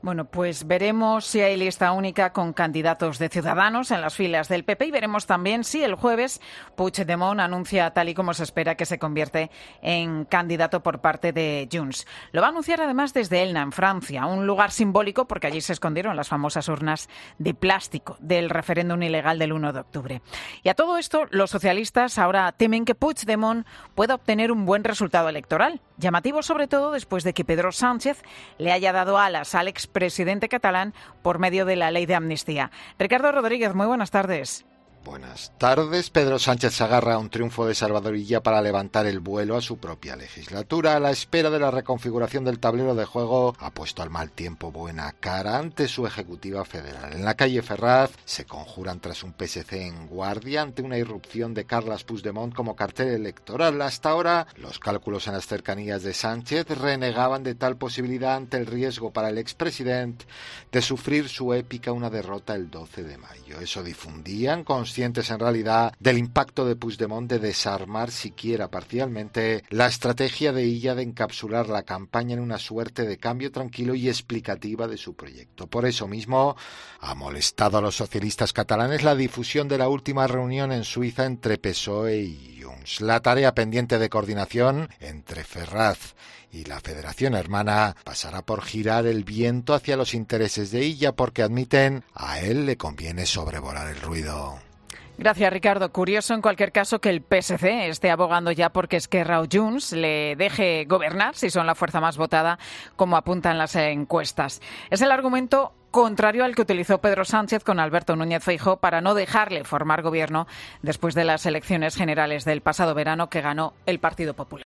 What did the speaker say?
Bueno, pues veremos si hay lista única con candidatos de Ciudadanos en las filas del PP y veremos también si el jueves Puigdemont anuncia, tal y como se espera, que se convierte en candidato por parte de Junts. Lo va a anunciar además desde Elna, en Francia, un lugar simbólico porque allí se escondieron las famosas urnas de plástico del referéndum ilegal del 1 de octubre. Y a todo esto, los socialistas ahora temen que Puigdemont pueda obtener un buen resultado electoral. Llamativo sobre todo después de que Pedro Sánchez le haya dado alas al expresidente catalán por medio de la ley de amnistía. Ricardo Rodríguez, muy buenas tardes. Buenas tardes. Pedro Sánchez se agarra a un triunfo de Salvador Illa para levantar el vuelo a su propia legislatura. A la espera de la reconfiguración del tablero de juego, ha puesto al mal tiempo buena cara ante su ejecutiva federal. En la calle Ferraz se conjuran tras un PSC en guardia ante una irrupción de Carles Puigdemont como cartel electoral. Hasta ahora, los cálculos en las cercanías de Sánchez renegaban de tal posibilidad ante el riesgo para el expresidente de sufrir su épica una derrota el 12 de mayo. Eso difundían conscientes en realidad del impacto de Puigdemont de desarmar siquiera parcialmente la estrategia de Illa de encapsular la campaña en una suerte de cambio tranquilo y explicativa de su proyecto. Por eso mismo ha molestado a los socialistas catalanes la difusión de la última reunión en Suiza entre PSOE y Junts. La tarea pendiente de coordinación entre Ferraz y la Federación Hermana pasará por girar el viento hacia los intereses de Illa, porque admiten a él le conviene sobrevolar el ruido. Gracias, Ricardo. Curioso, en cualquier caso, que el PSC esté abogando ya porque Esquerra o Junts le deje gobernar, si son la fuerza más votada, como apuntan las encuestas. Es el argumento contrario al que utilizó Pedro Sánchez con Alberto Núñez Feijóo para no dejarle formar gobierno después de las elecciones generales del pasado verano que ganó el Partido Popular.